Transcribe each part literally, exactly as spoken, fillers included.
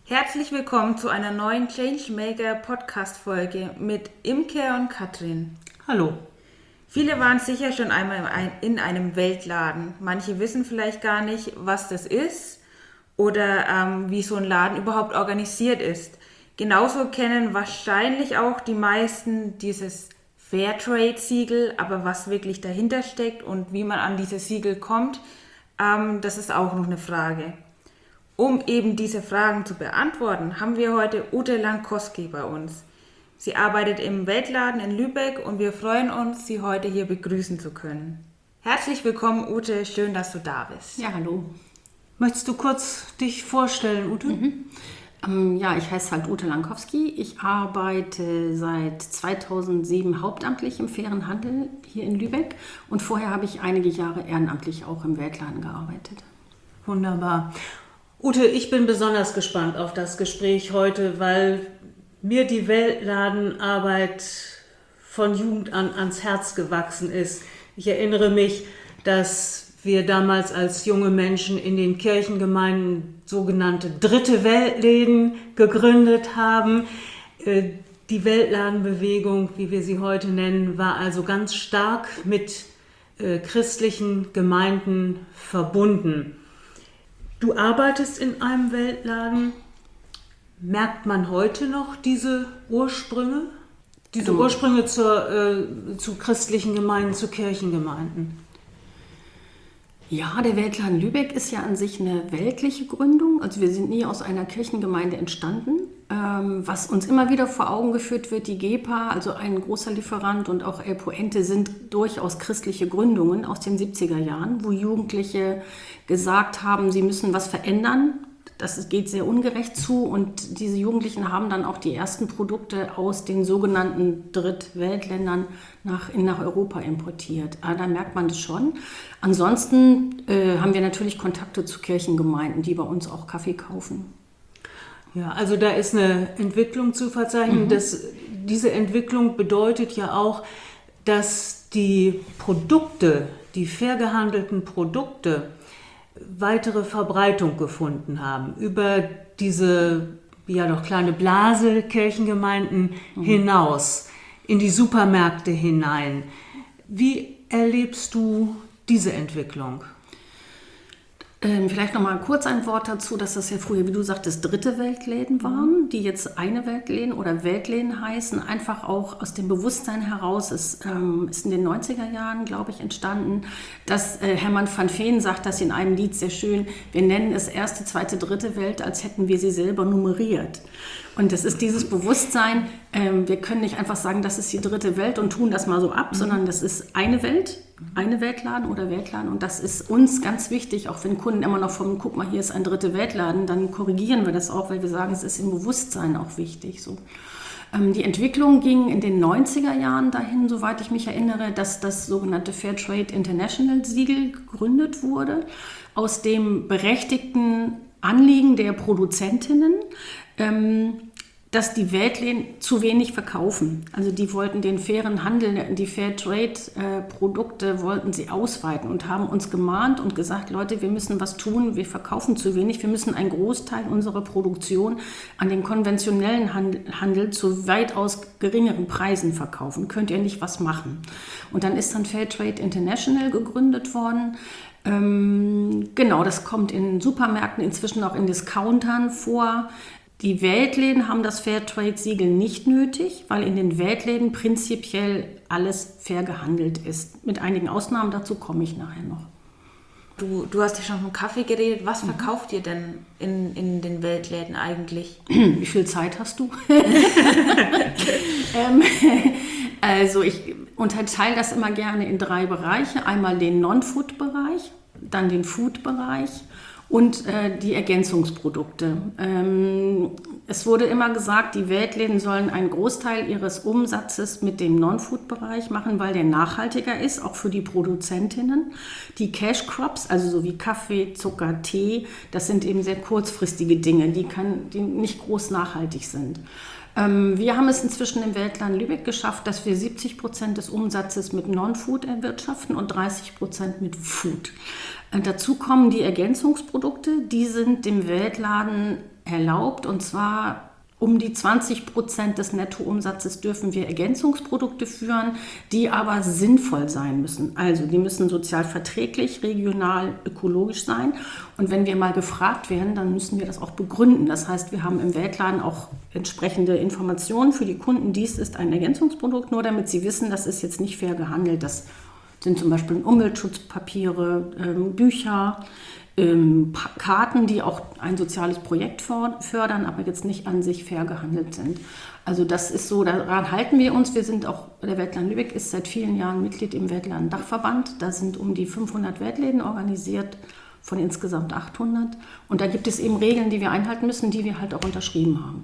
Herzlich willkommen zu einer neuen Changemaker Podcast-Folge mit Imke und Katrin. Hallo. Viele waren sicher schon einmal in einem Weltladen. Manche wissen vielleicht gar nicht, was das ist oder ähm, wie so ein Laden überhaupt organisiert ist. Genauso kennen wahrscheinlich auch die meisten dieses Fairtrade-Siegel, aber was wirklich dahinter steckt und wie man an dieses Siegel kommt, ähm, das ist auch noch eine Frage. Um eben diese Fragen zu beantworten, haben wir heute Ute Lankowski bei uns. Sie arbeitet im Weltladen in Lübeck und wir freuen uns, Sie heute hier begrüßen zu können. Herzlich willkommen, Ute, schön, dass du da bist. Ja, hallo. Möchtest du kurz dich vorstellen, Ute? Mhm. Ähm, ja, ich heiße halt Ute Lankowski. Ich arbeite seit zweitausendsieben hauptamtlich im fairen Handel hier in Lübeck und vorher habe ich einige Jahre ehrenamtlich auch im Weltladen gearbeitet. Wunderbar. Ute, ich bin besonders gespannt auf das Gespräch heute, weil mir die Weltladenarbeit von Jugend an ans Herz gewachsen ist. Ich erinnere mich, dass wir damals als junge Menschen in den Kirchengemeinden sogenannte dritte Weltläden gegründet haben. Die Weltladenbewegung, wie wir sie heute nennen, war also ganz stark mit christlichen Gemeinden verbunden. Du arbeitest in einem Weltladen. Merkt man heute noch diese Ursprünge? Diese Ursprünge zur, äh, zu christlichen Gemeinden, zu Kirchengemeinden? Ja, der Weltladen Lübeck ist ja an sich eine weltliche Gründung. Also wir sind nie aus einer Kirchengemeinde entstanden. Ähm, was uns immer wieder vor Augen geführt wird, die G E P A, also ein großer Lieferant und auch El Puente sind durchaus christliche Gründungen aus den siebziger Jahren, wo Jugendliche gesagt haben, sie müssen was verändern. Das geht sehr ungerecht zu und diese Jugendlichen haben dann auch die ersten Produkte aus den sogenannten Drittweltländern nach, nach Europa importiert. Ah, da merkt man das schon. Ansonsten äh, haben wir natürlich Kontakte zu Kirchengemeinden, die bei uns auch Kaffee kaufen. Ja, also da ist eine Entwicklung zu verzeichnen. Mhm. Das, diese Entwicklung bedeutet ja auch, dass die Produkte, die fair gehandelten Produkte, weitere Verbreitung gefunden haben über diese ja doch kleine Blase Kirchengemeinden mhm. hinaus, in die Supermärkte hinein. Wie erlebst du diese Entwicklung? Ähm, vielleicht noch mal kurz ein Wort dazu, dass das ja früher, wie du sagtest, dritte Weltläden waren, die jetzt eine Weltläden oder Weltläden heißen. Einfach auch aus dem Bewusstsein heraus ist, ähm, ist in den neunziger Jahren, glaube ich, entstanden, dass äh, Hermann van Veen sagt das in einem Lied sehr schön, wir nennen es erste, zweite, dritte Welt, als hätten wir sie selber nummeriert. Und das ist dieses Bewusstsein, ähm, wir können nicht einfach sagen, das ist die dritte Welt und tun das mal so ab, mhm. sondern das ist eine Welt, eine Weltladen oder Weltladen und das ist uns ganz wichtig, auch wenn Kunden immer noch von, guck mal, hier ist ein dritte Weltladen, dann korrigieren wir das auch, weil wir sagen, es ist im Bewusstsein auch wichtig. So. Ähm, die Entwicklung ging in den neunziger Jahren dahin, soweit ich mich erinnere, dass das sogenannte Fairtrade International Siegel gegründet wurde, aus dem berechtigten Anliegen der Produzentinnen, ähm, dass die Weltläden zu wenig verkaufen. Also die wollten den fairen Handel, die Fairtrade-Produkte wollten sie ausweiten und haben uns gemahnt und gesagt, Leute, wir müssen was tun, wir verkaufen zu wenig, wir müssen einen Großteil unserer Produktion an den konventionellen Handel zu weitaus geringeren Preisen verkaufen. Könnt ihr nicht was machen? Und dann ist dann Fairtrade International gegründet worden. Ähm, genau, das kommt in Supermärkten, inzwischen auch in Discountern vor. Die Weltläden haben das Fairtrade-Siegel nicht nötig, weil in den Weltläden prinzipiell alles fair gehandelt ist. Mit einigen Ausnahmen, dazu komme ich nachher noch. Du, du hast ja schon vom Kaffee geredet. Was mhm. verkauft ihr denn in, in den Weltläden eigentlich? Wie viel Zeit hast du? ähm, also ich unterteile das immer gerne in drei Bereiche. Einmal den Non-Food-Bereich, dann den Food-Bereich und äh, die Ergänzungsprodukte. Ähm, es wurde immer gesagt, die Weltläden sollen einen Großteil ihres Umsatzes mit dem Non-Food-Bereich machen, weil der nachhaltiger ist, auch für die Produzentinnen. Die Cash Crops, also so wie Kaffee, Zucker, Tee, das sind eben sehr kurzfristige Dinge, die, kann, die nicht groß nachhaltig sind. Ähm, wir haben es inzwischen im Weltland Lübeck geschafft, dass wir siebzig Prozent des Umsatzes mit Non-Food erwirtschaften und dreißig Prozent mit Food. Äh, dazu kommen die Ergänzungsprodukte, die sind dem Weltladen erlaubt, und zwar um die zwanzig Prozent des Nettoumsatzes dürfen wir Ergänzungsprodukte führen, die aber sinnvoll sein müssen. Also die müssen sozial verträglich, regional, ökologisch sein. Und wenn wir mal gefragt werden, dann müssen wir das auch begründen. Das heißt, wir haben im Weltladen auch entsprechende Informationen für die Kunden. Dies ist ein Ergänzungsprodukt, nur damit sie wissen, das ist jetzt nicht fair gehandelt. Das sind zum Beispiel Umweltschutzpapiere, ähm, Bücher, Ähm, Karten, die auch ein soziales Projekt fördern, aber jetzt nicht an sich fair gehandelt sind. Also das ist so, daran halten wir uns. Wir sind auch, der Weltladen Lübeck ist seit vielen Jahren Mitglied im Weltladen Dachverband. Da sind um die fünfhundert Weltläden organisiert, von insgesamt achthundert. Und da gibt es eben Regeln, die wir einhalten müssen, die wir halt auch unterschrieben haben.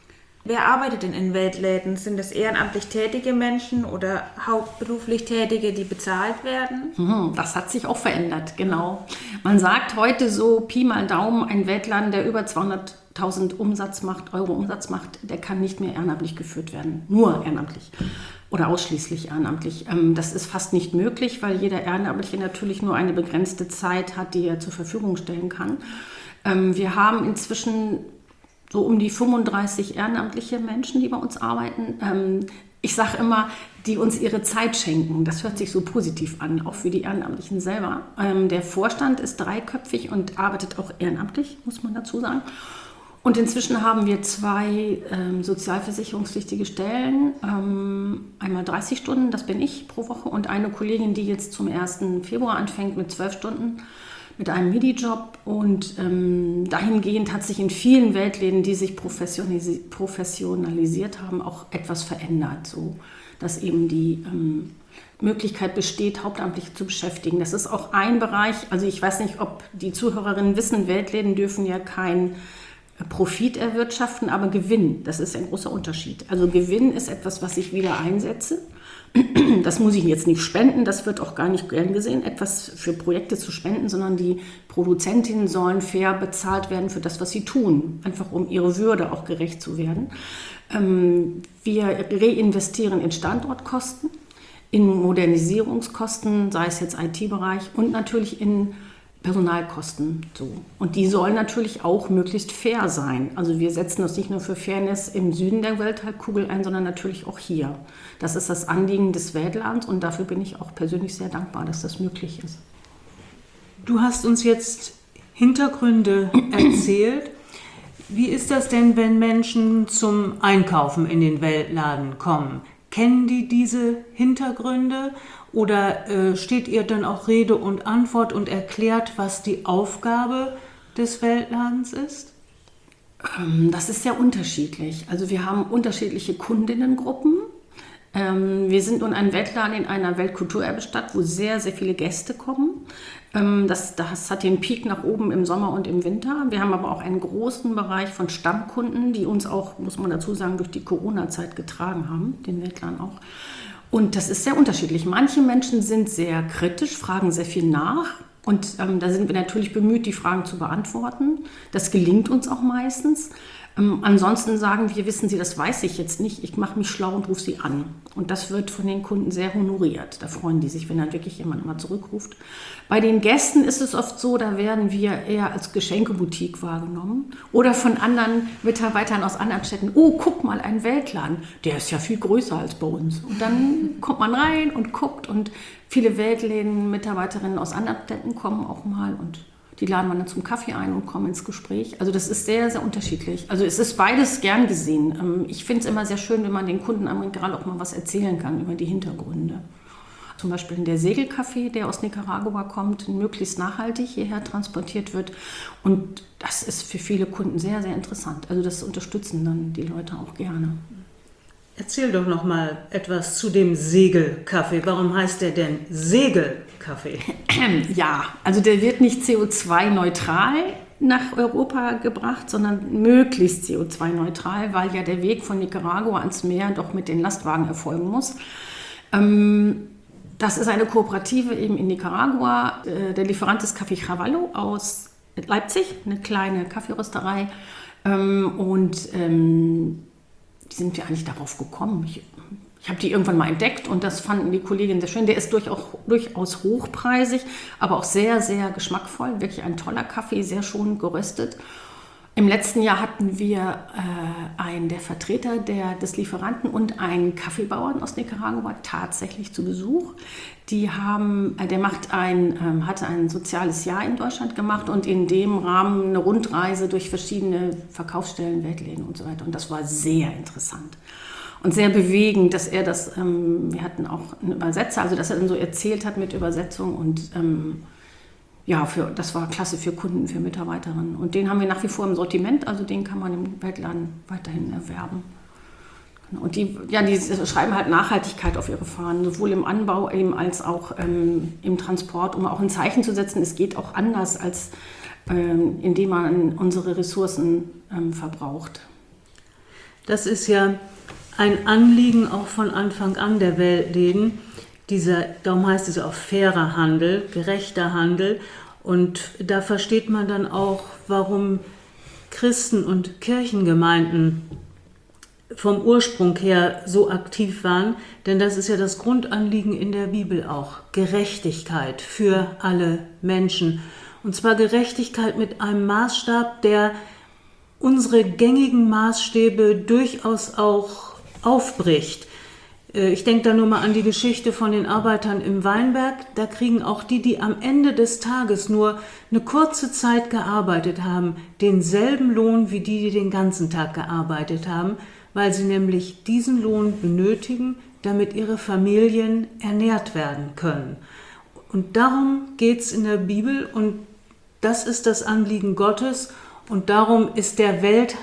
Wer arbeitet denn in Weltläden? Sind das ehrenamtlich tätige Menschen oder hauptberuflich Tätige, die bezahlt werden? Das hat sich auch verändert, genau. Man sagt heute so Pi mal Daumen, ein Weltladen, der über zweihunderttausend Umsatz macht, Euro Umsatz macht, der kann nicht mehr ehrenamtlich geführt werden. Nur ehrenamtlich oder ausschließlich ehrenamtlich. Das ist fast nicht möglich, weil jeder Ehrenamtliche natürlich nur eine begrenzte Zeit hat, die er zur Verfügung stellen kann. Wir haben inzwischen so um die fünfunddreißig ehrenamtliche Menschen, die bei uns arbeiten. Ähm, ich sage immer, die uns ihre Zeit schenken. Das hört sich so positiv an, auch für die Ehrenamtlichen selber. Ähm, der Vorstand ist dreiköpfig und arbeitet auch ehrenamtlich, muss man dazu sagen. Und inzwischen haben wir zwei ähm, sozialversicherungspflichtige Stellen, ähm, einmal dreißig Stunden, das bin ich pro Woche, und eine Kollegin, die jetzt zum ersten Februar anfängt mit zwölf Stunden. Mit einem Midi-Job, und ähm, dahingehend hat sich in vielen Weltläden, die sich professionalis- professionalisiert haben, auch etwas verändert, so dass eben die ähm, Möglichkeit besteht, Hauptamtliche zu beschäftigen. Das ist auch ein Bereich, also ich weiß nicht, ob die Zuhörerinnen wissen, Weltläden dürfen ja kein Profit erwirtschaften, aber Gewinn, das ist ein großer Unterschied. Also Gewinn ist etwas, was ich wieder einsetze. Das muss ich jetzt nicht spenden, das wird auch gar nicht gern gesehen, etwas für Projekte zu spenden, sondern die Produzentinnen sollen fair bezahlt werden für das, was sie tun, einfach um ihre Würde auch gerecht zu werden. Wir reinvestieren in Standortkosten, in Modernisierungskosten, sei es jetzt I T-Bereich, und natürlich in Personalkosten. So. Und die sollen natürlich auch möglichst fair sein. Also wir setzen uns nicht nur für Fairness im Süden der Welthalbkugel ein, sondern natürlich auch hier. Das ist das Anliegen des Weltladens, und dafür bin ich auch persönlich sehr dankbar, dass das möglich ist. Du hast uns jetzt Hintergründe erzählt. Wie ist das denn, wenn Menschen zum Einkaufen in den Weltladen kommen? Kennen die diese Hintergründe? Oder äh, steht ihr dann auch Rede und Antwort und erklärt, was die Aufgabe des Weltladens ist? Ähm, das ist sehr unterschiedlich. Also wir haben unterschiedliche Kundinnengruppen. Ähm, wir sind nun ein Weltladen in einer Weltkulturerbestadt, wo sehr, sehr viele Gäste kommen. Ähm, das, das hat den Peak nach oben im Sommer und im Winter. Wir haben aber auch einen großen Bereich von Stammkunden, die uns auch, muss man dazu sagen, durch die Corona-Zeit getragen haben, den Weltladen auch. Und das ist sehr unterschiedlich. Manche Menschen sind sehr kritisch, fragen sehr viel nach. Und ähm, da sind wir natürlich bemüht, die Fragen zu beantworten. Das gelingt uns auch meistens. Ähm, ansonsten sagen wir, wissen Sie, das weiß ich jetzt nicht. Ich mache mich schlau und rufe Sie an. Und das wird von den Kunden sehr honoriert. Da freuen die sich, wenn dann wirklich jemand mal zurückruft. Bei den Gästen ist es oft so, da werden wir eher als Geschenkeboutique wahrgenommen. Oder von anderen Mitarbeitern aus anderen Städten. Oh, guck mal, ein Weltladen. Der ist ja viel größer als bei uns. Und dann kommt man rein und guckt. Und viele Weltläden, Mitarbeiterinnen aus anderen Städten kommen auch mal, und die laden wir dann zum Kaffee ein und kommen ins Gespräch. Also das ist sehr, sehr unterschiedlich. Also es ist beides gern gesehen. Ich finde es immer sehr schön, wenn man den Kunden gerade auch mal was erzählen kann über die Hintergründe. Zum Beispiel der Segelkaffee, der aus Nicaragua kommt, möglichst nachhaltig hierher transportiert wird. Und das ist für viele Kunden sehr, sehr interessant. Also das unterstützen dann die Leute auch gerne. Erzähl doch noch mal etwas zu dem Segelkaffee. Warum heißt der denn Segelkaffee? Ja, also der wird nicht C O zwei neutral nach Europa gebracht, sondern möglichst C O zwei neutral, weil ja der Weg von Nicaragua ans Meer doch mit den Lastwagen erfolgen muss. Das ist eine Kooperative eben in Nicaragua. Der Lieferant ist Café Cavallo aus Leipzig, eine kleine Kaffeerösterei. Und die sind wir eigentlich darauf gekommen? Ich, ich habe die irgendwann mal entdeckt und das fanden die Kolleginnen sehr schön. Der ist durchaus, durchaus hochpreisig, aber auch sehr, sehr geschmackvoll. Wirklich ein toller Kaffee, sehr schonend geröstet. Im letzten Jahr hatten wir äh, einen der Vertreter der, des Lieferanten und einen Kaffeebauern aus Nicaragua tatsächlich zu Besuch. Die haben, äh, der macht ein, ähm, hatte ein soziales Jahr in Deutschland gemacht und in dem Rahmen eine Rundreise durch verschiedene Verkaufsstellen, Weltläden und so weiter. Und das war sehr interessant und sehr bewegend, dass er das, ähm, wir hatten auch einen Übersetzer, also dass er dann so erzählt hat mit Übersetzung und ähm, ja, für, das war klasse für Kunden, für Mitarbeiterinnen. Und den haben wir nach wie vor im Sortiment, also den kann man im Weltladen weiterhin erwerben. Und die, ja, die schreiben halt Nachhaltigkeit auf ihre Fahnen, sowohl im Anbau eben als auch ähm, im Transport, um auch ein Zeichen zu setzen. Es geht auch anders, als ähm, indem man unsere Ressourcen ähm, verbraucht. Das ist ja ein Anliegen auch von Anfang an der Weltläden. Dieser, darum heißt es auch fairer Handel, gerechter Handel. Und da versteht man dann auch, warum Christen- und Kirchengemeinden vom Ursprung her so aktiv waren. Denn das ist ja das Grundanliegen in der Bibel auch. Gerechtigkeit für alle Menschen. Und zwar Gerechtigkeit mit einem Maßstab, der unsere gängigen Maßstäbe durchaus auch aufbricht. Ich denke da nur mal an die Geschichte von den Arbeitern im Weinberg. Da kriegen auch die, die am Ende des Tages nur eine kurze Zeit gearbeitet haben, denselben Lohn wie die, die den ganzen Tag gearbeitet haben, weil sie nämlich diesen Lohn benötigen, damit ihre Familien ernährt werden können. Und darum geht es in der Bibel und das ist das Anliegen Gottes und darum ist der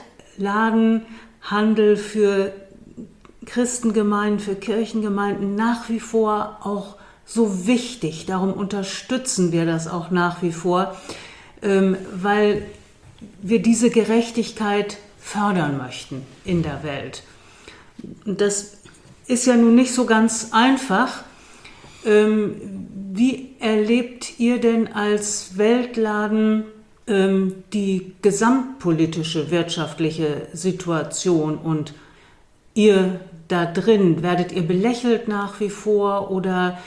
Weltladenhandel für Christengemeinden, für Kirchengemeinden nach wie vor auch so wichtig. Darum unterstützen wir das auch nach wie vor, ähm, weil wir diese Gerechtigkeit fördern möchten in der Welt. Und das ist ja nun nicht so ganz einfach. Ähm, wie erlebt ihr denn als Weltladen ähm, die gesamtpolitische wirtschaftliche Situation und ihr da drin? Werdet ihr belächelt nach wie vor oder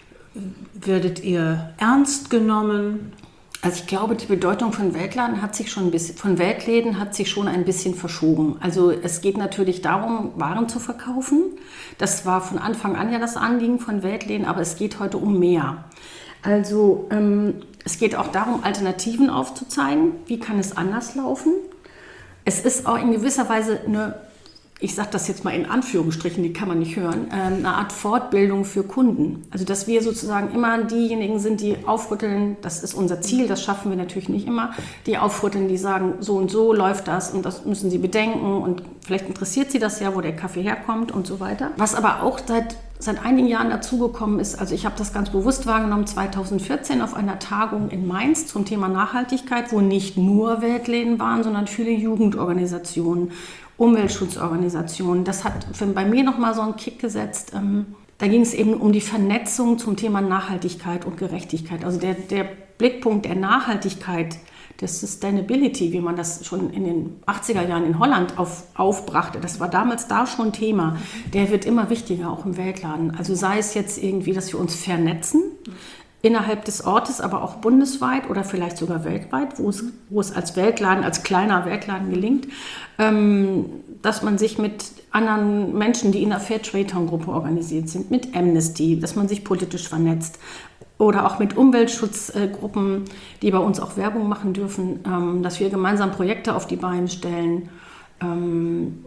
werdet ihr ernst genommen? Also ich glaube, die Bedeutung von Weltladen hat sich schon ein bisschen, von Weltläden hat sich schon ein bisschen verschoben. Also es geht natürlich darum, Waren zu verkaufen. Das war von Anfang an ja das Anliegen von Weltläden, aber es geht heute um mehr. Also ähm, es geht auch darum, Alternativen aufzuzeigen. Wie kann es anders laufen? Es ist auch in gewisser Weise eine, ich sage das jetzt mal in Anführungsstrichen, die kann man nicht hören, eine Art Fortbildung für Kunden. Also dass wir sozusagen immer diejenigen sind, die aufrütteln, das ist unser Ziel, das schaffen wir natürlich nicht immer, die aufrütteln, die sagen, so und so läuft das und das müssen sie bedenken und vielleicht interessiert sie das ja, wo der Kaffee herkommt und so weiter. Was aber auch seit, seit einigen Jahren dazugekommen ist, also ich habe das ganz bewusst wahrgenommen, zweitausendvierzehn auf einer Tagung in Mainz zum Thema Nachhaltigkeit, wo nicht nur Weltläden waren, sondern viele Jugendorganisationen, Umweltschutzorganisationen. Das hat für, bei mir nochmal so einen Kick gesetzt. Ähm, da ging es eben um die Vernetzung zum Thema Nachhaltigkeit und Gerechtigkeit. Also der, der Blickpunkt der Nachhaltigkeit, der Sustainability, wie man das schon in den achtziger Jahren in Holland auf, aufbrachte, das war damals da schon Thema, der wird immer wichtiger, auch im Weltladen. Also sei es jetzt irgendwie, dass wir uns vernetzen, innerhalb des Ortes, aber auch bundesweit oder vielleicht sogar weltweit, wo es, wo es als Weltladen, als kleiner Weltladen gelingt, ähm, dass man sich mit anderen Menschen, die in der Fairtrade-Gruppe organisiert sind, mit Amnesty, dass man sich politisch vernetzt oder auch mit Umweltschutzgruppen, die bei uns auch Werbung machen dürfen, ähm, dass wir gemeinsam Projekte auf die Beine stellen, ähm,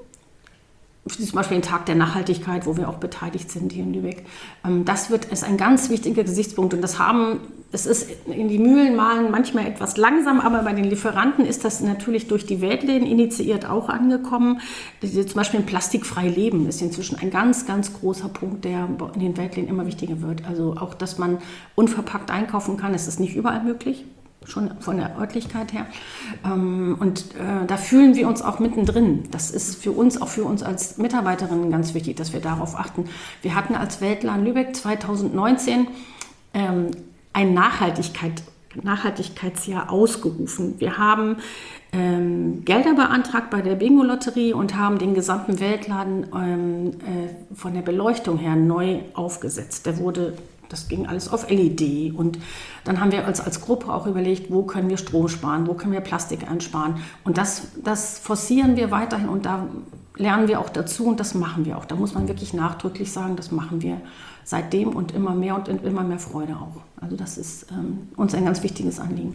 zum Beispiel den Tag der Nachhaltigkeit, wo wir auch beteiligt sind hier in Lübeck. Das wird, ist ein ganz wichtiger Gesichtspunkt und das haben, es ist in die Mühlen mahlen manchmal etwas langsam, aber bei den Lieferanten ist das natürlich durch die Weltläden initiiert auch angekommen. Zum Beispiel ein plastikfrei Leben ist inzwischen ein ganz, ganz großer Punkt, der in den Weltläden immer wichtiger wird. Also auch, dass man unverpackt einkaufen kann, ist das nicht überall möglich. Schon von der Örtlichkeit her. Und da fühlen wir uns auch mittendrin. Das ist für uns, auch für uns als Mitarbeiterinnen ganz wichtig, dass wir darauf achten. Wir hatten als Weltladen Lübeck zweitausendneunzehn ein Nachhaltigkeit, Nachhaltigkeitsjahr ausgerufen. Wir haben ähm, Gelder beantragt bei der Bingo-Lotterie und haben den gesamten Weltladen ähm, äh, von der Beleuchtung her neu aufgesetzt. Der wurde, das ging alles auf L E D und dann haben wir als, als Gruppe auch überlegt, wo können wir Strom sparen, wo können wir Plastik einsparen und das, das forcieren wir weiterhin und da lernen wir auch dazu und das machen wir auch. Da muss man wirklich nachdrücklich sagen, das machen wir seitdem und immer mehr und immer mehr Freude auch. Also das ist ähm, uns ein ganz wichtiges Anliegen.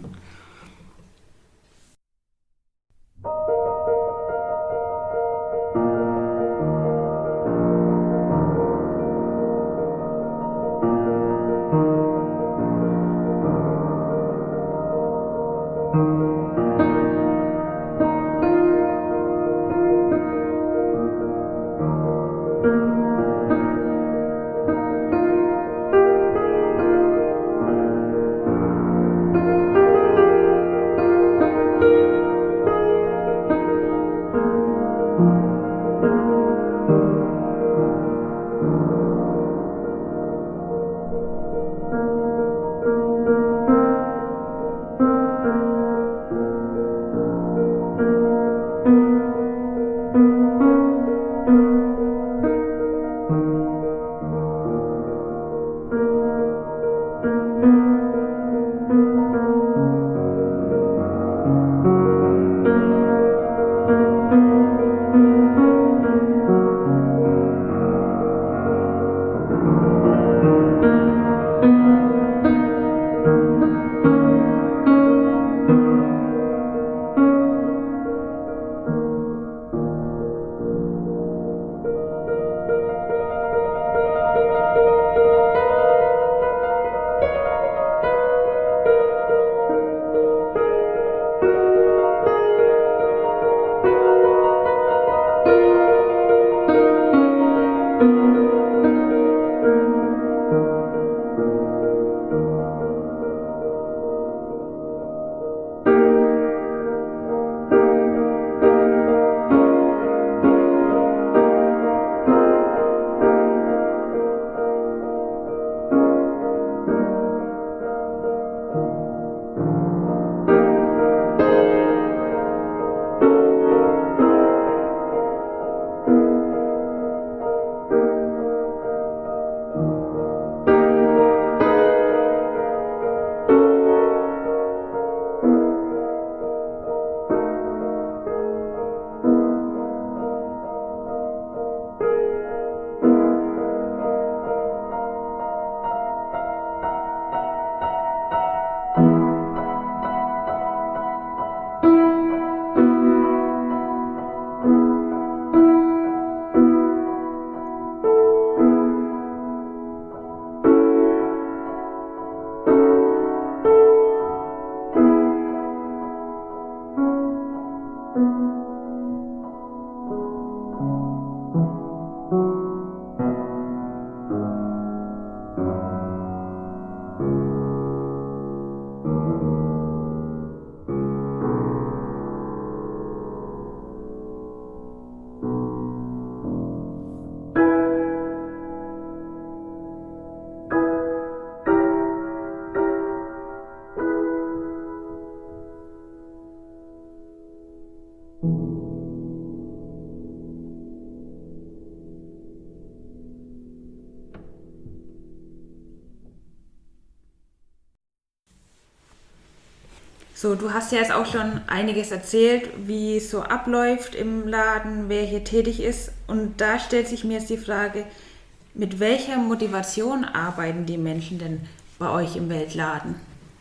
So, du hast ja jetzt auch schon einiges erzählt, wie es so abläuft im Laden, wer hier tätig ist. Und da stellt sich mir jetzt die Frage, mit welcher Motivation arbeiten die Menschen denn bei euch im Weltladen?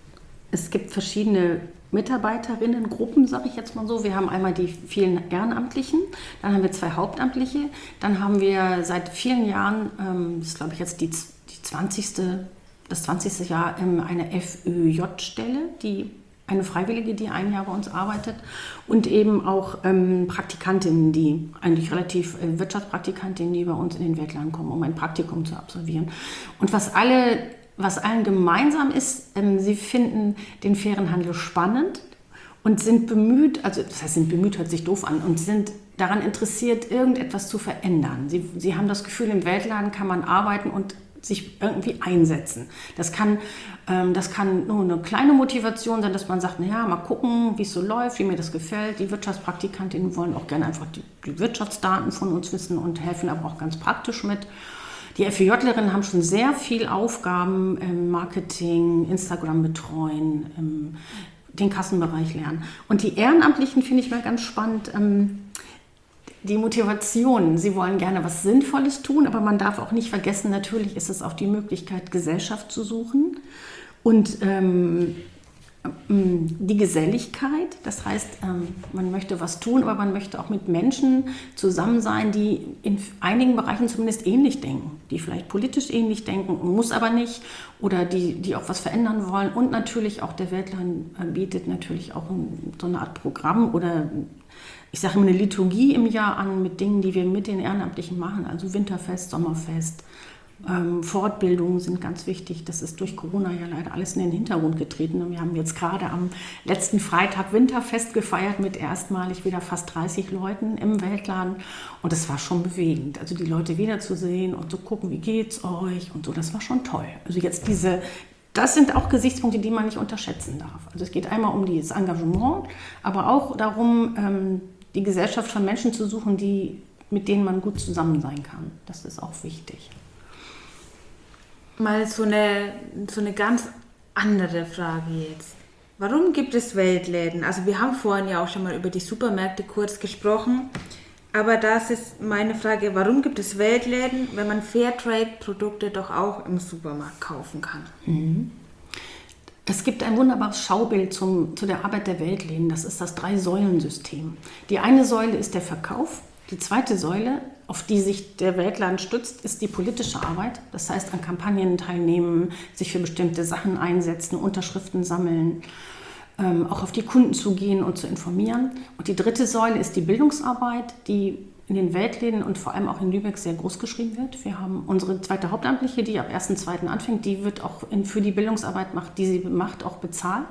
Es gibt verschiedene Mitarbeiterinnengruppen, sage ich jetzt mal so. Wir haben einmal die vielen Ehrenamtlichen, dann haben wir zwei Hauptamtliche, dann haben wir seit vielen Jahren, ähm, das ist glaube ich jetzt die, die zwanzigste, das zwanzigste Jahr, ähm, eine F Ö J-Stelle, die eine Freiwillige, die ein Jahr bei uns arbeitet und eben auch ähm, Praktikantinnen, die eigentlich relativ äh, Wirtschaftspraktikantinnen, die bei uns in den Weltladen kommen, um ein Praktikum zu absolvieren. Und was alle, was allen gemeinsam ist, ähm, sie finden den fairen Handel spannend und sind bemüht, also das heißt, sind bemüht, hört sich doof an, und sind daran interessiert, irgendetwas zu verändern. Sie, sie haben das Gefühl, im Weltladen kann man arbeiten und sich irgendwie einsetzen. Das kann, ähm, das kann nur eine kleine Motivation sein, dass man sagt, naja, mal gucken, wie es so läuft, wie mir das gefällt. Die Wirtschaftspraktikantinnen wollen auch gerne einfach die, die Wirtschaftsdaten von uns wissen und helfen aber auch ganz praktisch mit. Die FEJlerinnen haben schon sehr viel Aufgaben im Marketing, Instagram betreuen, im, den Kassenbereich lernen. Und die Ehrenamtlichen finde ich mal ganz spannend, ähm, die Motivation. Sie wollen gerne was Sinnvolles tun, aber man darf auch nicht vergessen, natürlich ist es auch die Möglichkeit, Gesellschaft zu suchen und ähm, die Geselligkeit. Das heißt, ähm, man möchte was tun, aber man möchte auch mit Menschen zusammen sein, die in einigen Bereichen zumindest ähnlich denken, die vielleicht politisch ähnlich denken, muss aber nicht, oder die, die auch was verändern wollen. Und natürlich auch der Weltladen bietet natürlich auch so eine Art Programm oder ich sage immer eine Liturgie im Jahr an mit Dingen, die wir mit den Ehrenamtlichen machen, also Winterfest, Sommerfest, ähm, Fortbildungen sind ganz wichtig. Das ist durch Corona ja leider alles in den Hintergrund getreten. Und wir haben jetzt gerade am letzten Freitag Winterfest gefeiert mit erstmalig wieder fast dreißig Leuten im Weltladen. Und das war schon bewegend. Also die Leute wiederzusehen und zu gucken, wie geht's euch und so, das war schon toll. Also jetzt diese... Das sind auch Gesichtspunkte, die man nicht unterschätzen darf. Also es geht einmal um dieses Engagement, aber auch darum, ähm, die Gesellschaft von Menschen zu suchen, die, mit denen man gut zusammen sein kann. Das ist auch wichtig. Mal so eine, so eine ganz andere Frage jetzt. Warum gibt es Weltläden? Also wir haben vorhin ja auch schon mal über die Supermärkte kurz gesprochen. Aber das ist meine Frage, warum gibt es Weltläden, wenn man Fairtrade-Produkte doch auch im Supermarkt kaufen kann? Mhm. Es gibt ein wunderbares Schaubild zum, zu der Arbeit der Weltläden. Das ist das Drei-Säulen-System. Die eine Säule ist der Verkauf. Die zweite Säule, auf die sich der Weltladen stützt, ist die politische Arbeit. Das heißt, an Kampagnen teilnehmen, sich für bestimmte Sachen einsetzen, Unterschriften sammeln, ähm, auch auf die Kunden zu gehen und zu informieren. Und die dritte Säule ist die Bildungsarbeit, die in den Weltläden und vor allem auch in Lübeck sehr groß geschrieben wird. Wir haben unsere zweite Hauptamtliche, die ab ersten zweiten anfängt, die wird auch in, für die Bildungsarbeit, macht, die sie macht, auch bezahlt.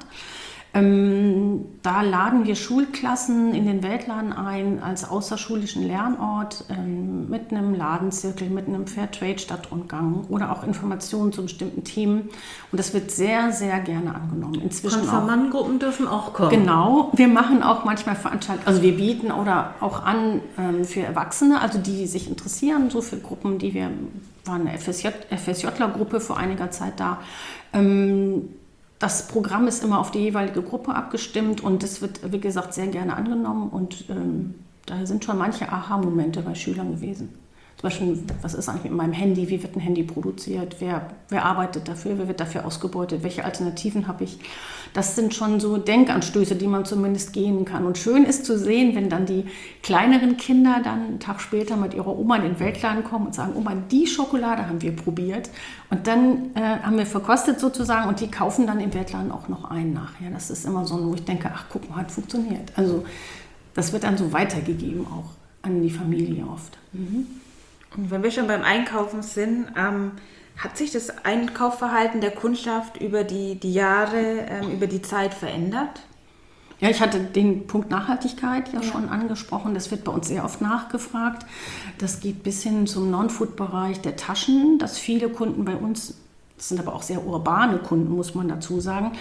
Ähm, da laden wir Schulklassen in den Weltladen ein als außerschulischen Lernort ähm, mit einem Ladenzirkel, mit einem Fairtrade-Stadtrundgang oder auch Informationen zu bestimmten Themen. Und das wird sehr, sehr gerne angenommen. Inzwischen Konfirmandengruppen dürfen auch kommen. Genau, wir machen auch manchmal Veranstaltungen, also wir bieten oder auch an ähm, für Erwachsene, also die sich interessieren, so für Gruppen, die wir, waren eine F S J-Gruppe vor einiger Zeit da. Ähm, Das Programm ist immer auf die jeweilige Gruppe abgestimmt und das wird, wie gesagt, sehr gerne angenommen und ähm, da sind schon manche Aha-Momente bei Schülern gewesen. Zum Beispiel, was ist eigentlich mit meinem Handy, wie wird ein Handy produziert, wer, wer arbeitet dafür, wer wird dafür ausgebeutet, welche Alternativen habe ich. Das sind schon so Denkanstöße, die man zumindest gehen kann. Und schön ist zu sehen, wenn dann die kleineren Kinder dann einen Tag später mit ihrer Oma in den Weltladen kommen und sagen, Oma, die Schokolade haben wir probiert. Und dann äh, haben wir verkostet sozusagen und die kaufen dann im Weltladen auch noch ein nachher. Das ist immer so, wo ich denke, ach guck mal, hat funktioniert. Also das wird dann so weitergegeben auch an die Familie oft. Mhm. Und wenn wir schon beim Einkaufen sind, ähm, hat sich das Einkaufsverhalten der Kundschaft über die, die Jahre, ähm, über die Zeit verändert? Ja, ich hatte den Punkt Nachhaltigkeit ja, ja schon angesprochen. Das wird bei uns sehr oft nachgefragt. Das geht bis hin zum Non-Food-Bereich der Taschen, dass viele Kunden bei uns, das sind aber auch sehr urbane Kunden, muss man dazu sagen,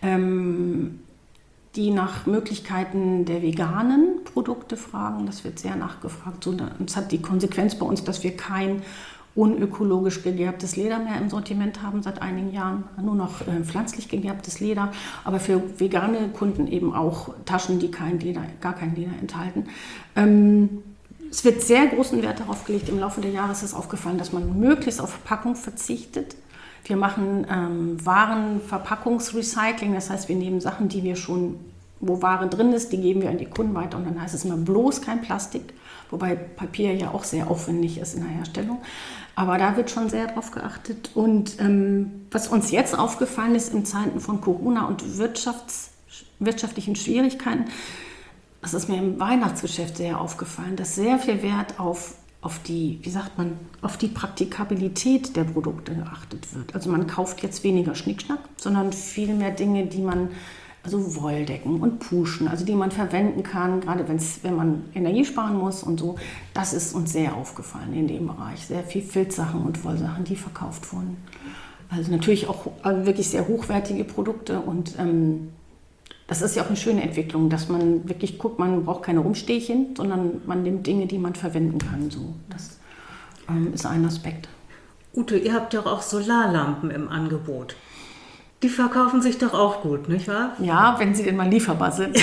ähm, die nach Möglichkeiten der veganen Produkte fragen. Das wird sehr nachgefragt. So, das hat die Konsequenz bei uns, dass wir kein unökologisch gegerbtes Leder mehr im Sortiment haben seit einigen Jahren. Nur noch äh, pflanzlich gegerbtes Leder, aber für vegane Kunden eben auch Taschen, die kein Leder, gar kein Leder enthalten. Ähm, es wird sehr großen Wert darauf gelegt. Im Laufe der Jahre ist es aufgefallen, dass man möglichst auf Verpackung verzichtet. Wir machen ähm, Warenverpackungsrecycling, das heißt, wir nehmen Sachen, die wir schon, wo Ware drin ist, die geben wir an die Kunden weiter und dann heißt es immer bloß kein Plastik, wobei Papier ja auch sehr aufwendig ist in der Herstellung. Aber da wird schon sehr drauf geachtet. Und ähm, was uns jetzt aufgefallen ist in Zeiten von Corona und Wirtschafts-, wirtschaftlichen Schwierigkeiten, das ist mir im Weihnachtsgeschäft sehr aufgefallen, dass sehr viel Wert auf auf die, wie sagt man, auf die Praktikabilität der Produkte geachtet wird. Also man kauft jetzt weniger Schnickschnack, sondern viel mehr Dinge, die man Also Wolldecken und Puschen, also die man verwenden kann, gerade wenn's, wenn man Energie sparen muss und so. Das ist uns sehr aufgefallen in dem Bereich. Sehr viel Filzsachen und Wollsachen, die verkauft wurden. Also natürlich auch wirklich sehr hochwertige Produkte und ähm, das ist ja auch eine schöne Entwicklung, dass man wirklich guckt, man braucht keine Rumstehchen, sondern man nimmt Dinge, die man verwenden kann. So. Das ähm, ist ein Aspekt. Ute, ihr habt ja auch Solarlampen im Angebot. Die verkaufen sich doch auch gut, nicht wahr? Ja, wenn sie denn mal lieferbar sind.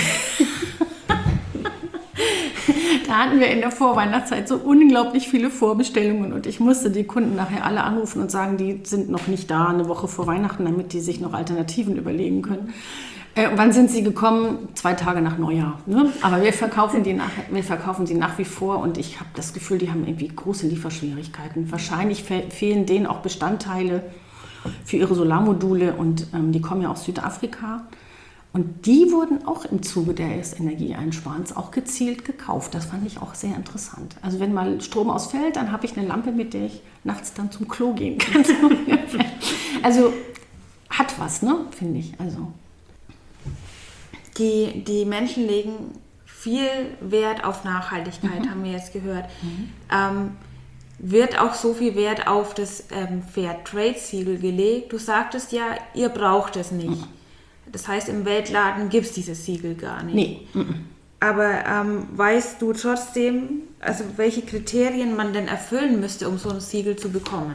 Da hatten wir in der Vorweihnachtszeit so unglaublich viele Vorbestellungen und ich musste die Kunden nachher alle anrufen und sagen, die sind noch nicht da, eine Woche vor Weihnachten, damit die sich noch Alternativen überlegen können. Äh, wann sind sie gekommen? Zwei Tage nach Neujahr. Ne? Aber wir verkaufen, die nach, wir verkaufen sie nach wie vor und ich habe das Gefühl, die haben irgendwie große Lieferschwierigkeiten. Wahrscheinlich fe- fehlen denen auch Bestandteile für ihre Solarmodule und ähm, die kommen ja aus Südafrika. Und die wurden auch im Zuge des Energieeinsparens auch gezielt gekauft. Das fand ich auch sehr interessant. Also wenn mal Strom ausfällt, dann habe ich eine Lampe, mit der ich nachts dann zum Klo gehen kann. Also hat was, ne, finde ich. Also. Die, die Menschen legen viel Wert auf Nachhaltigkeit, Mhm. haben wir jetzt gehört. Mhm. Ähm, wird auch so viel Wert auf das ähm, Fairtrade-Siegel gelegt? Du sagtest ja, ihr braucht es nicht. Mhm. Das heißt, im Weltladen gibt es dieses Siegel gar nicht. Nee. Mhm. Aber ähm, weißt du trotzdem, also welche Kriterien man denn erfüllen müsste, um so ein Siegel zu bekommen?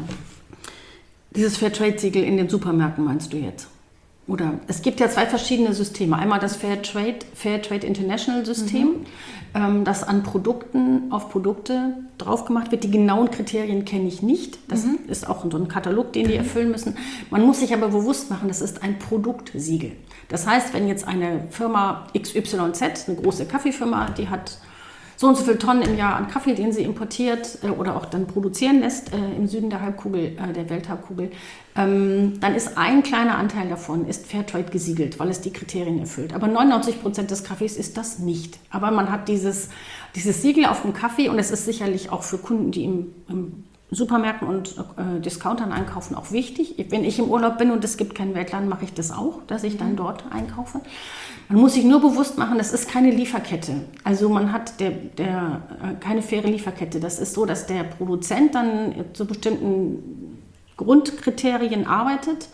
Dieses Fairtrade-Siegel in den Supermärkten meinst du jetzt? Oder es gibt ja zwei verschiedene Systeme. Einmal das Fairtrade, Fairtrade International System, mhm. ähm, das an Produkten, auf Produkte drauf gemacht wird. Die genauen Kriterien kenne ich nicht. Das mhm. ist auch so ein Katalog, den die erfüllen müssen. Man muss sich aber bewusst machen, das ist ein Produktsiegel. Das heißt, wenn jetzt eine Firma X Y Z, eine große Kaffeefirma, die hat so und so viele Tonnen im Jahr an Kaffee, den sie importiert äh, oder auch dann produzieren lässt äh, im Süden der Halbkugel, äh, der Welthalbkugel, ähm, dann ist ein kleiner Anteil davon ist Fairtrade gesiegelt, weil es die Kriterien erfüllt. Aber neunundneunzig Prozent des Kaffees ist das nicht. Aber man hat dieses, dieses Siegel auf dem Kaffee und es ist sicherlich auch für Kunden, die im, im Supermärkten und äh, Discountern einkaufen, auch wichtig. Wenn ich im Urlaub bin und es gibt keinen Weltladen, mache ich das auch, dass ich dann dort einkaufe. Man muss sich nur bewusst machen, das ist keine Lieferkette. Also man hat der, der, äh, keine faire Lieferkette. Das ist so, dass der Produzent dann zu bestimmten Grundkriterien arbeitet.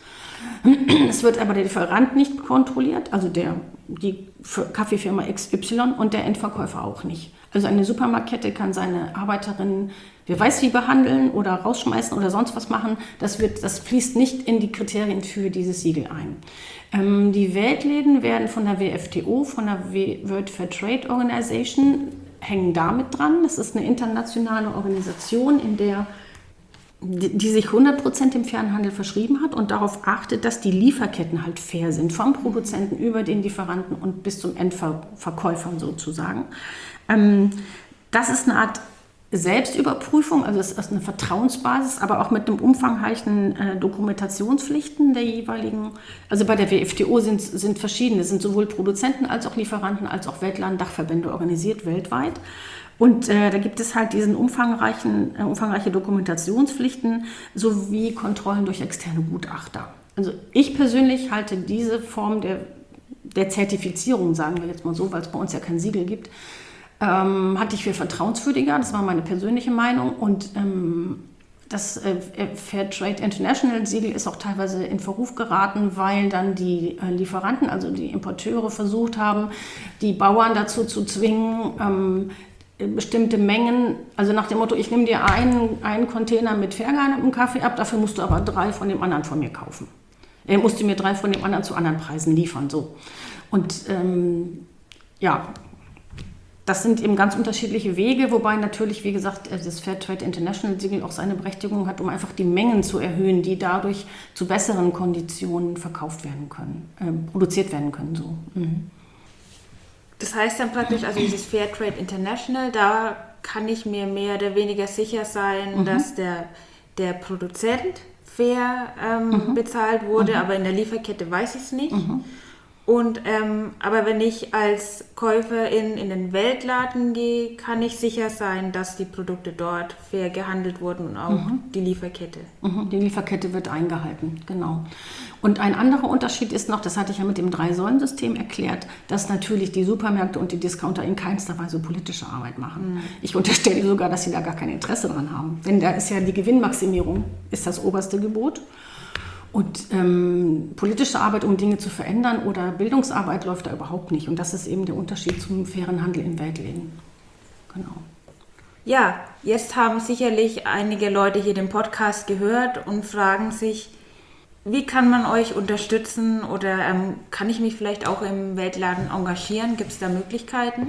Es wird aber der Lieferant nicht kontrolliert, also der, die Kaffeefirma X Y und der Endverkäufer auch nicht. Also eine Supermarktkette kann seine Arbeiterinnen, wer weiß wie, behandeln oder rausschmeißen oder sonst was machen. Das, wird, das fließt nicht in die Kriterien für dieses Siegel ein. Ähm, die Weltläden werden von der W F T O, von der World Fair Trade Organization, hängen damit dran. Das ist eine internationale Organisation, in der die sich hundert Prozent dem fairen Handel verschrieben hat und darauf achtet, dass die Lieferketten halt fair sind, vom Produzenten über den Lieferanten und bis zum Endverkäufer sozusagen. Ähm, das ist eine Art Selbstüberprüfung, also es ist eine Vertrauensbasis, aber auch mit einem umfangreichen äh, Dokumentationspflichten der jeweiligen, also bei der W F T O sind, sind verschiedene, sind sowohl Produzenten als auch Lieferanten als auch Weltladen-Dachverbände organisiert weltweit. Und äh, da gibt es halt diesen umfangreichen, äh, umfangreiche Dokumentationspflichten sowie Kontrollen durch externe Gutachter. Also ich persönlich halte diese Form der, der Zertifizierung, sagen wir jetzt mal so, weil es bei uns ja kein Siegel gibt, ähm, hatte ich für vertrauenswürdiger. Das war meine persönliche Meinung. Und ähm, das äh, Fairtrade International Siegel ist auch teilweise in Verruf geraten, weil dann die äh, Lieferanten, also die Importeure, versucht haben, die Bauern dazu zu zwingen, ähm, bestimmte Mengen, also nach dem Motto, ich nehme dir einen, einen Container mit fair gehandeltem Kaffee ab, dafür musst du aber drei von dem anderen von mir kaufen. Er musste mir drei von dem anderen zu anderen Preisen liefern, so. Und ähm, ja, das sind eben ganz unterschiedliche Wege, wobei natürlich, wie gesagt, das Fairtrade International Siegel auch seine Berechtigung hat, um einfach die Mengen zu erhöhen, die dadurch zu besseren Konditionen verkauft werden können, äh, produziert werden können, so. Mhm. Das heißt dann praktisch, also dieses Fairtrade International, da kann ich mir mehr oder weniger sicher sein, mhm. dass der, der Produzent fair ähm, mhm. bezahlt wurde, mhm. aber in der Lieferkette weiß ich es nicht. Mhm. Und, ähm, aber wenn ich als Käuferin in den Weltladen gehe, kann ich sicher sein, dass die Produkte dort fair gehandelt wurden und auch mhm. die Lieferkette. Mhm. Die Lieferkette wird eingehalten, genau. Und ein anderer Unterschied ist noch, das hatte ich ja mit dem Drei-Säulen-System erklärt, dass natürlich die Supermärkte und die Discounter in keinster Weise politische Arbeit machen. Mhm. Ich unterstelle sogar, dass sie da gar kein Interesse dran haben. Denn da ist ja die Gewinnmaximierung, ist das oberste Gebot. Und ähm, politische Arbeit, um Dinge zu verändern, oder Bildungsarbeit läuft da überhaupt nicht. Und das ist eben der Unterschied zum fairen Handel in Weltläden. Genau. Ja, jetzt haben sicherlich einige Leute hier den Podcast gehört und fragen sich, wie kann man euch unterstützen oder ähm, kann ich mich vielleicht auch im Weltladen engagieren? Gibt es da Möglichkeiten?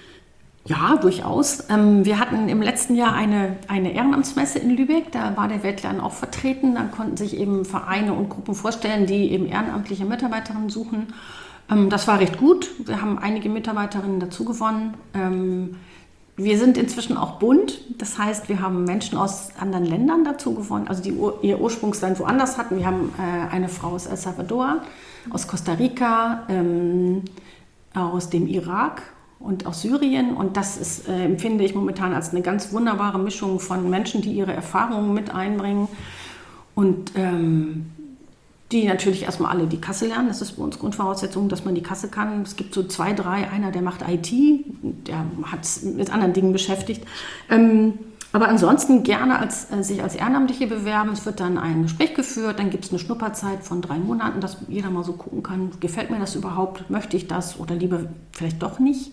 Ja, durchaus. Ähm, wir hatten im letzten Jahr eine, eine Ehrenamtsmesse in Lübeck, da war der Weltladen auch vertreten. Da konnten sich eben Vereine und Gruppen vorstellen, die eben ehrenamtliche Mitarbeiterinnen suchen. Ähm, das war recht gut. Wir haben einige Mitarbeiterinnen dazu gewonnen. Ähm, Wir sind inzwischen auch bunt, das heißt, wir haben Menschen aus anderen Ländern dazu gewonnen, also die ihr Ursprungsland woanders hatten. Wir haben äh, eine Frau aus El Salvador, aus Costa Rica, ähm, aus dem Irak und aus Syrien. Und das ist, äh, empfinde ich momentan als eine ganz wunderbare Mischung von Menschen, die ihre Erfahrungen mit einbringen und ähm, die natürlich erstmal alle die Kasse lernen. Das ist bei uns Grundvoraussetzung, dass man die Kasse kann. Es gibt so zwei, drei, einer, der macht I T, der hat mit anderen Dingen beschäftigt. Ähm, aber ansonsten gerne als, äh, sich als Ehrenamtliche bewerben. Es wird dann ein Gespräch geführt, dann gibt es eine Schnupperzeit von drei Monaten, dass jeder mal so gucken kann, gefällt mir das überhaupt, möchte ich das oder lieber vielleicht doch nicht.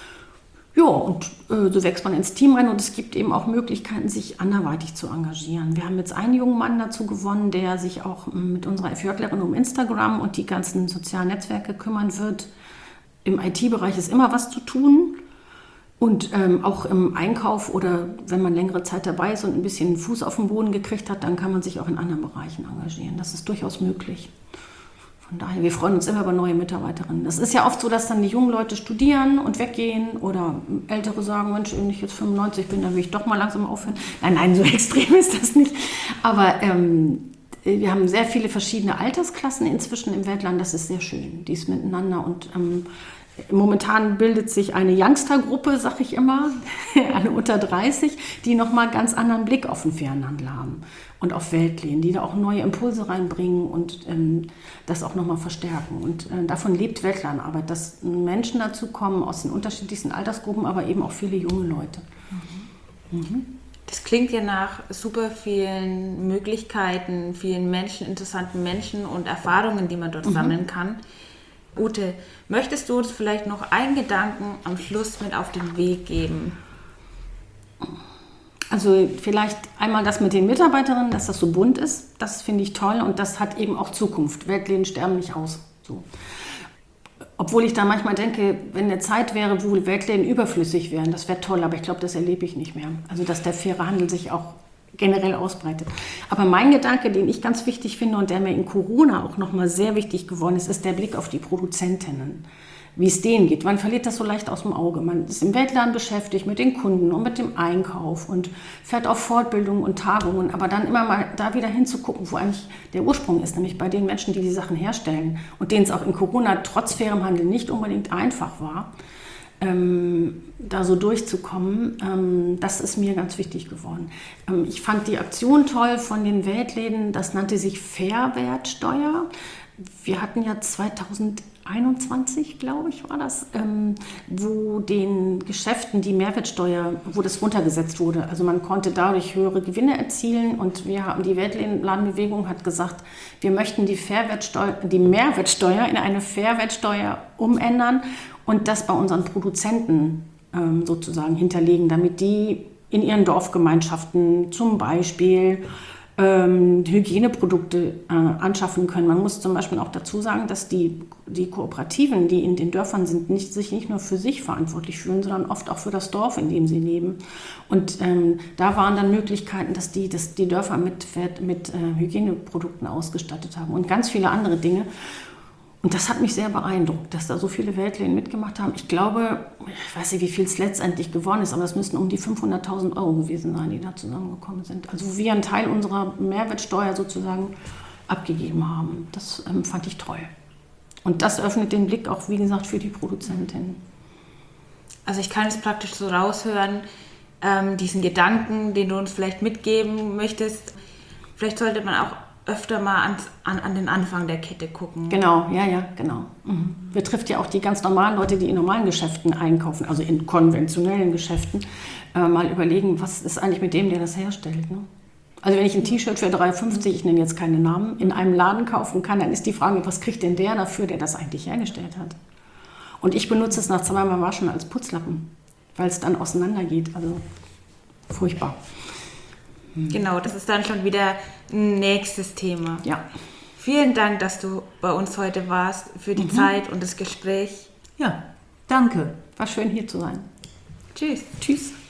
Ja, und äh, so wächst man ins Team rein und es gibt eben auch Möglichkeiten, sich anderweitig zu engagieren. Wir haben jetzt einen jungen Mann dazu gewonnen, der sich auch mit unserer FJlerin um Instagram und die ganzen sozialen Netzwerke kümmern wird. Im I T-Bereich ist immer was zu tun und ähm, auch im Einkauf oder wenn man längere Zeit dabei ist und ein bisschen Fuß auf den Boden gekriegt hat, dann kann man sich auch in anderen Bereichen engagieren. Das ist durchaus möglich. Von daher, wir freuen uns immer über neue Mitarbeiterinnen. Das ist ja oft so, dass dann die jungen Leute studieren und weggehen oder Ältere sagen, Mensch, wenn ich jetzt fünfundneunzig bin, dann will ich doch mal langsam aufhören. Nein, nein, so extrem ist das nicht. Aber ähm, wir haben sehr viele verschiedene Altersklassen inzwischen im Weltland. Das ist sehr schön, dies miteinander. Und ähm, momentan bildet sich eine Youngster-Gruppe, sag ich immer, eine unter dreißig, die nochmal einen ganz anderen Blick auf den fairen Handel haben und auf Weltläden, die da auch neue Impulse reinbringen und ähm, das auch nochmal verstärken. Und äh, davon lebt Weltladenarbeit, dass Menschen dazu kommen aus den unterschiedlichsten Altersgruppen, aber eben auch viele junge Leute. Mhm. Mhm. Das klingt ja nach super vielen Möglichkeiten, vielen Menschen, interessanten Menschen und Erfahrungen, die man dort mhm. sammeln kann. Ute, möchtest du uns vielleicht noch einen Gedanken am Schluss mit auf den Weg geben? Also vielleicht einmal das mit den Mitarbeiterinnen, dass das so bunt ist, das finde ich toll und das hat eben auch Zukunft. Weltläden sterben nicht aus. So. Obwohl ich da manchmal denke, wenn eine Zeit wäre, wo Weltläden überflüssig wären, das wäre toll, aber ich glaube, das erlebe ich nicht mehr. Also dass der faire Handel sich auch generell ausbreitet. Aber mein Gedanke, den ich ganz wichtig finde und der mir in Corona auch nochmal sehr wichtig geworden ist, ist der Blick auf die Produzentinnen. Wie es denen geht. Man verliert das so leicht aus dem Auge. Man ist im Weltladen beschäftigt mit den Kunden und mit dem Einkauf und fährt auf Fortbildungen und Tagungen, aber dann immer mal da wieder hinzugucken, wo eigentlich der Ursprung ist, nämlich bei den Menschen, die die Sachen herstellen und denen es auch in Corona trotz fairem Handel nicht unbedingt einfach war, ähm, da so durchzukommen. Ähm, das ist mir ganz wichtig geworden. Ähm, ich fand die Aktion toll von den Weltläden, das nannte sich Fairwertsteuer. Wir hatten ja zweitausendeinundzwanzig, glaube ich, war das, ähm, wo den Geschäften die Mehrwertsteuer, wo das runtergesetzt wurde. Also man konnte dadurch höhere Gewinne erzielen und wir haben, die Weltladenbewegung hat gesagt, wir möchten die, Fairwertsteuer, die Mehrwertsteuer in eine Fairwertsteuer umändern und das bei unseren Produzenten ähm, sozusagen hinterlegen, damit die in ihren Dorfgemeinschaften zum Beispiel ähm, Hygieneprodukte äh, anschaffen können. Man muss zum Beispiel auch dazu sagen, dass die, die Kooperativen, die in den Dörfern sind, nicht, sich nicht nur für sich verantwortlich fühlen, sondern oft auch für das Dorf, in dem sie leben. Und ähm, da waren dann Möglichkeiten, dass die, dass die Dörfer mit, mit äh, Hygieneprodukten ausgestattet haben und ganz viele andere Dinge. Und das hat mich sehr beeindruckt, dass da so viele Weltläden mitgemacht haben. Ich glaube, ich weiß nicht, wie viel es letztendlich geworden ist, aber es müssten um die fünfhunderttausend Euro gewesen sein, die da zusammengekommen sind. Also wo wir einen Teil unserer Mehrwertsteuer sozusagen abgegeben haben. Das ähm, fand ich toll. Und das öffnet den Blick auch, wie gesagt, für die Produzentin. Also ich kann es praktisch so raushören, ähm, diesen Gedanken, den du uns vielleicht mitgeben möchtest. Vielleicht sollte man auch öfter mal ans, an, an den Anfang der Kette gucken. Genau, ja, ja, genau. Mhm. Betrifft ja auch die ganz normalen Leute, die in normalen Geschäften einkaufen, also in konventionellen Geschäften, äh, mal überlegen, was ist eigentlich mit dem, der das herstellt. Ne? Also wenn ich ein T-Shirt für drei fünfzig, ich nenne jetzt keine Namen, in einem Laden kaufen kann, dann ist die Frage, was kriegt denn der dafür, der das eigentlich hergestellt hat? Und ich benutze es nach zweimal Waschen als Putzlappen, weil es dann auseinandergeht. Also furchtbar. Genau, das ist dann schon wieder ein nächstes Thema. Ja. Vielen Dank, dass du bei uns heute warst, für die mhm. Zeit und das Gespräch. Ja, danke. War schön hier zu sein. Tschüss. Tschüss.